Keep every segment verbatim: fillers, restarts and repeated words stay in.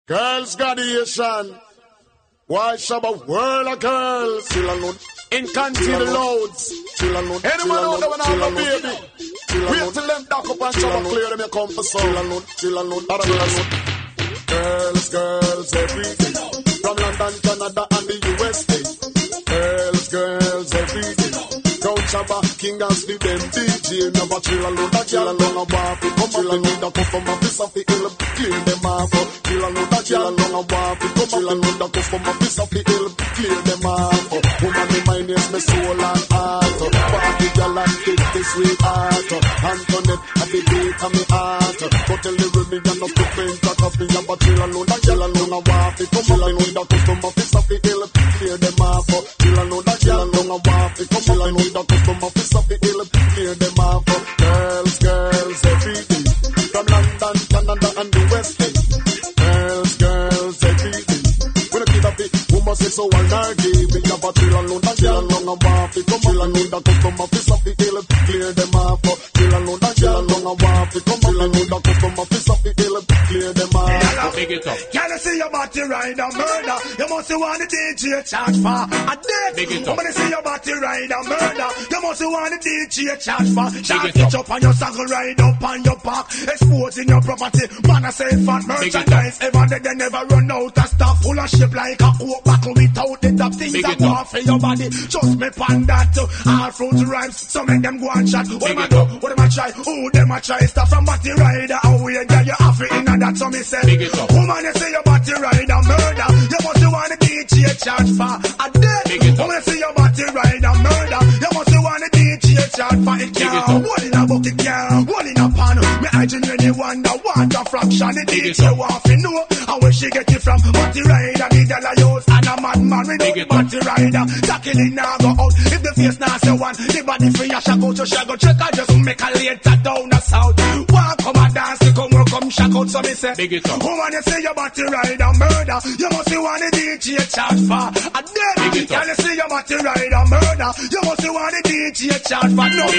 Girls graduation. Why shabba world of girls? Chill alone. Incontinent loads. Chill alone. Anyone out there when I have a baby? Wait till them dock up and shabba clear them you come for so. Chill alone. Chill alone. Girls, girls, every day. From London, Canada and the U S A. Girls, girls, every day. Crown Shabba, King as the them D J. Never chill alone, that chill alone, a waffy. Come chill alone, the customer, piss off the ill. Clear them off. Chill alone, that chill alone, a waffy. Come chill alone, the customer, piss off the ill. Clear them off. Woman, the mind is my soul and heart. Party girl and take this sweetheart. Antoinette, at the beat of me heart. Go tell the women, you're not to think that of me. But chill alone, that chill alone, a waffy. Come chill alone, the customer, piss off the ill. Clear them off. Chill alone, that chill alone, a waffy. Come chill alone. The customer piss up the hill, clear them off. Girls, girls, every day. From London, Canada, and the West End. Girls, girls, every day. When I get up it, woman say so I'll not give it. But chill alone, that chill alone, a waffy. Come chill alone, the customer piss up the hill, clear them off. Chill alone, that chill alone, a waffy. Come chill alone, the customer piss up the hill, clear them off. Big it up. Can I see your body ride a murder? You must want the D J charge for a date. Big it up. When I see your body ride a murder, you must want the D J charge for. Shot it up on your saddle, ride up on your back. Exposing your property, man I say fat merchandise. Ever they, they never run out of stuff. Full of shape like a coke bottle without the top. Things that go off for your body. Just me pan that too. All fruit rhymes, so make them go and shot. What am I do? What am I try? Who them I try? Start from body rider. How we get you off it in that, so me say. Woman, you say your body ride a murder. You must want the D J charge for a dead. Woman, you say your body ride a murder. You must want the D J charge for it. Can't one in a bucket, can't one in a pan. Me hygiene when you wonder what a fraction. The D J want to know how where she get it from. Body rider, the dollar use and a madman without the body rider. Tackling now go out. If the face now say one, the body free a shack out to shack out. Check out just make a later down the south. Walk come a dance to come work come shack out. So me say, woman, you say your body ride a murder. You must want the D J charge for a dead. Can you see your body ride a murder? You must want the D J charge for no.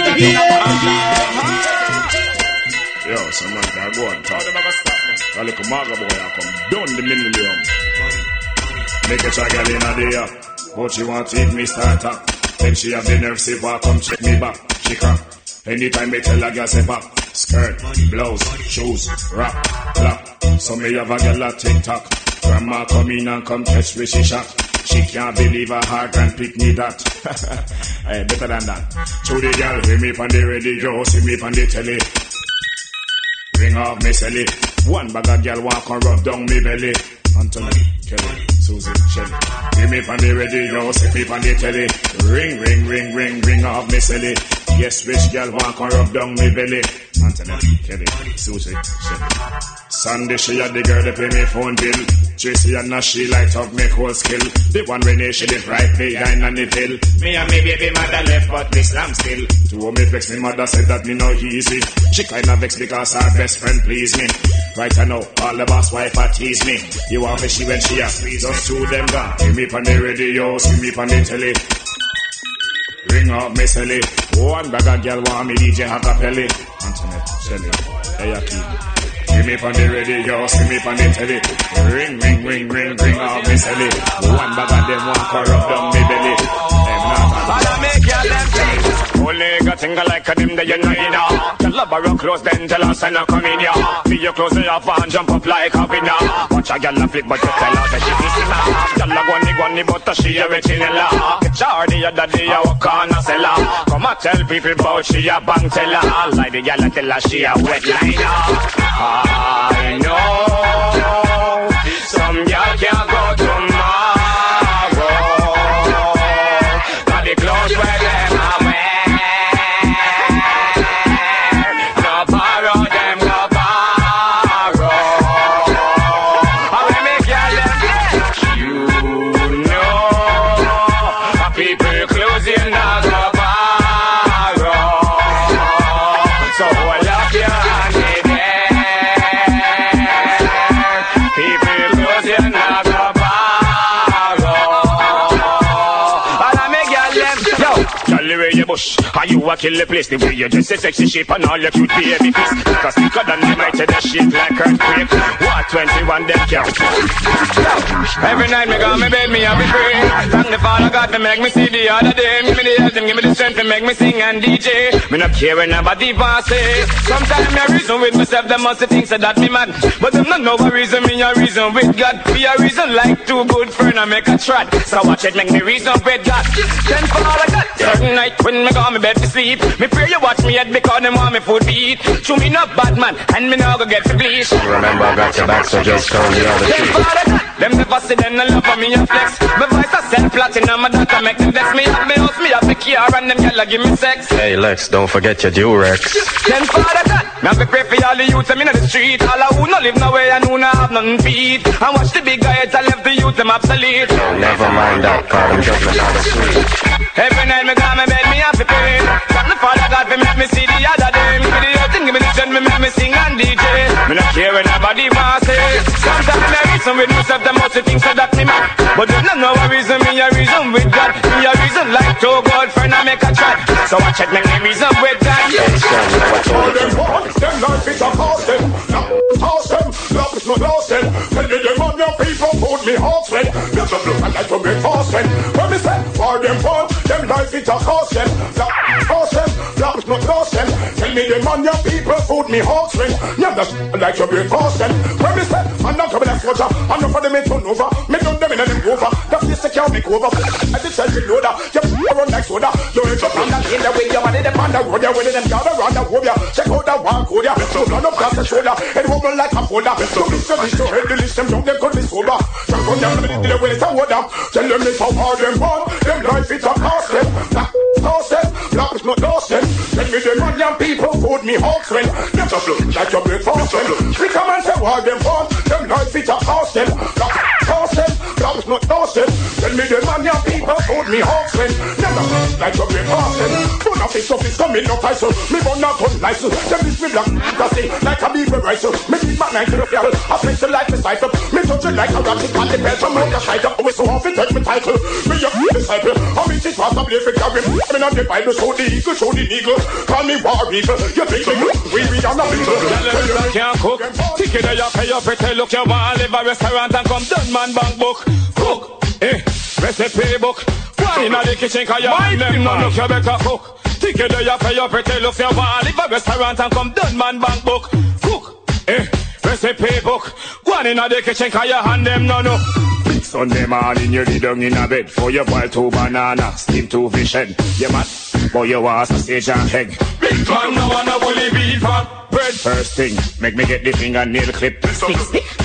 Yo, some man can go and talk. A little maga boy I come down the millennium. Make a try girl in a day, but she want to eat me starter. Then she have the nerve say, come check me back. She come. Anytime me tell a girl say back. Skirt, blouse, shoes, rap, clap. So me have a girl a TikTok. Grandma come in and come catch me, she shock. She can't believe her heart and pick me that. Hey, better than that. To the girl, hear me on the radio, see me on the telly. Ring off me silly. One bag of girl walk and rub down me belly. Anthony, Kelly, Susie, Shelly. Hear me on the radio, see me on the telly. Ring, ring, ring, ring, ring off me silly. Yes, which girl walk and rub down me belly. Anthony, Kelly, Susie, Shelly. Sunday she had the girl to pay me phone bill. Tracy and now she light up make whole skill. The one when she live right behind on the pill. Me and me baby mother left but me slam still. To me vex me mother said that me no easy. She kinda vex because her best friend please me. Right I know all the boss wife a tease me. You want me she when she a squeeze us two them gone. Hear me on the radio, see me on the telly. Ring up me silly. One bag of girl want me D J Hakapelli. Antoinette, Shelly, Ayaki. See me on the radio, see me on the telly. Ring, ring, ring, ring, ring out me silly. One bag of them want to rub down me belly. I'll make you left only got things like a dim that you know in now. Tell her borrow close then tell her send her come in ya. Feel your clothes in your van, jump up like a winner. Watch a girl a flick but you tell her that she is in her. Tell her gunny gunny but she a rich in her. Get her the other day a walk on a cellar. Come and tell people about she a bank teller. Like the girl a tell her she a wet liner. I know some girl can't go tomorrow. Got the clothes where them are wear. No borrow them, no borrow. I will make your left. You know, people clothes you not go borrow. So I love you and it. bush. Are you a kill the place? The way you dress a sexy shape and all your cute baby face. Because thicker than the mighty that shit like earthquake. What twenty-one them count? Every night me go me bed me happy pray. Thank the Father God to make me see the other day. Give me the health and give me the strength to make me sing and D J. Me not care when nobody pass it. Sometimes me reason with myself, them must think so that me mad. But them not know a reason, me a reason with God. Be a reason like two good friends and make a trot. So watch it make me reason with God. Then Father God, certain night when me go me bed to sleep, me pray you watch me head because them want me food to eat. Show me no bad man and me now go get to bleach. Remember I got your back, so just turn the other cheek. Then Father God, them never see them no love for me a flex. My voice a sell platinum, my data make them vex. Me have me house, me have me car and them gyal give me sex. Hey Lex, don't forget your Durex. Then Father God, now me pray for all the youth them in the street. All who no live nowhere and who no have nothing to eat. And watch the big guys that left the youth them obsolete. Oh, never mind that, call them judgment on the street. Every night me go me bed me have to pray. Thank the Father God for make me see the other day. Give me the earth and give me the strength, me make me sing and D J. Me not care when nobody pass it. Sometimes me reason with myself, them most things so that me mad. But them not know a reason, me a reason with God. Me a reason like two good friend I make a try. So watch it make me reason with God. All them want, them life is a cost them. Now toss them, love is not lost them. Tell me them on your people, put me heart sweat. There's a blood and like to make fast them. When me say, for them want, them life is a cost them. Now toss them, love is not lost them. Tell me them on your people, put me heart sweat. Yeah, that's like to make fast them. When me say, I'm not coming as water, I'm not for them in turn over. Me done them in a them over. The place they can't make over. I did sell the loader, you run like soda. You ain't up on that in the way, you're on the pan, the road, you're winning them gather around the wood. Check out that one code, yeah. So run up past the shoulder, and woman like a folder. So this to this to head the list, them down, them could be sober. Jump on them, the way it's a water. Tell them it's how hard them want, them life it's a cost them. That cost them, black is not lost them. Tell me them on young people, food me hawks when. Them just look like your breakfast when. We come and say what them want, them life it's a cost them. That cost them, black is not lost them. Tell me them on young people, food me hawks when. Them just look like your breakfast when. Fun of this office coming up I so. Me run out on license, them is me black, that's it, like a beaver rice. Me beat my nine to the field, I place it like the cycle. Me touch it like a ratchet on the belt, from motorcycle. Always so often take me title. Me a disciple, I mean it was a play for carry. I mean on the Bible, show the eagle, show the eagle. Call me war eagle, you think me we we are not eagle. You can't cook, ticket that you pay up, pretend look you want to live a restaurant and come done man bank book. Cook, eh, recipe book. One in the kitchen, cause you mind them, no look you better cook. Ticket that you pay up, pretend look you want to live a restaurant and come done man bank book. Cook, eh, recipe book. One in the kitchen, cause you hand them, no no. Sunday morning you lay down in a bed for your boil two banana, steam two fish head. You mad? Boy you want sausage and egg. Big man no wanna bully beef and bread. First thing, make me get the fingernail clip. Sixty.